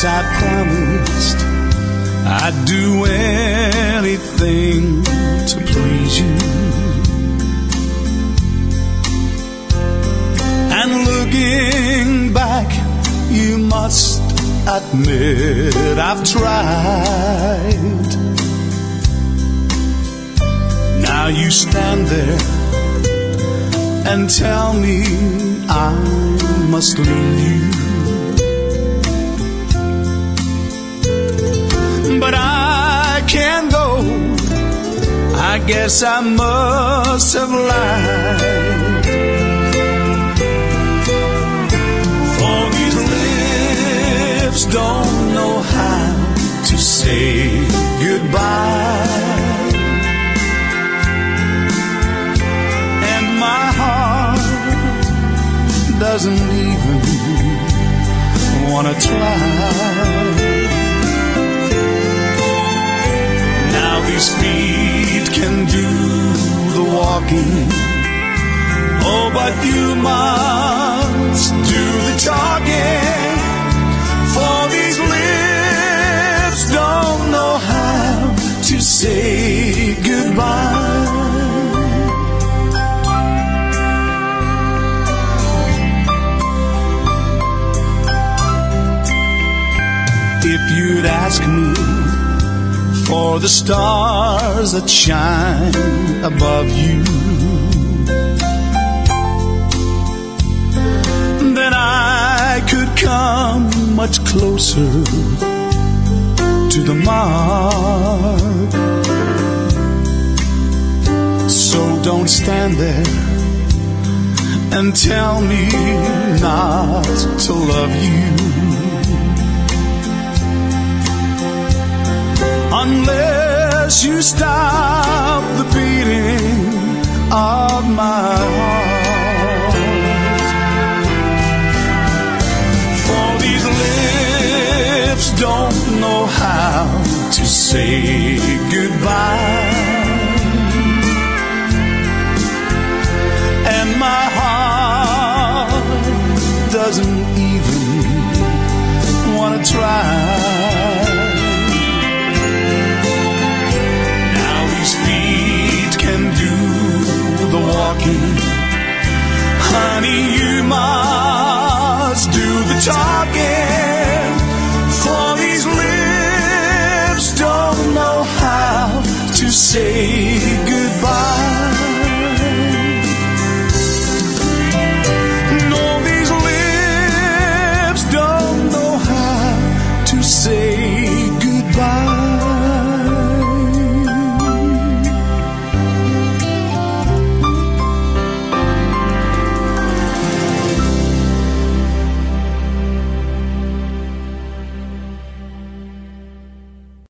Yes, I promised I'd do anything to please you. And looking back, you must admit I've tried. Now you stand there and tell me I must leave you. But I can't go. I guess I must have lied. For these lips don't know how to say goodbye. And my heart doesn't even want to try. Now these feet can do the walking. Oh, but you must do the talking. For these lips don't know how to say goodbye. If you'd ask me for the stars that shine above you, then I could come much closer to the mark. So don't stand there and tell me not to love you, unless you stop the beating of my heart. For these lips don't know how to say goodbye. And my heart doesn't even want to try. The walking, honey, you must do the talking. For these lips don't know how to say goodbye.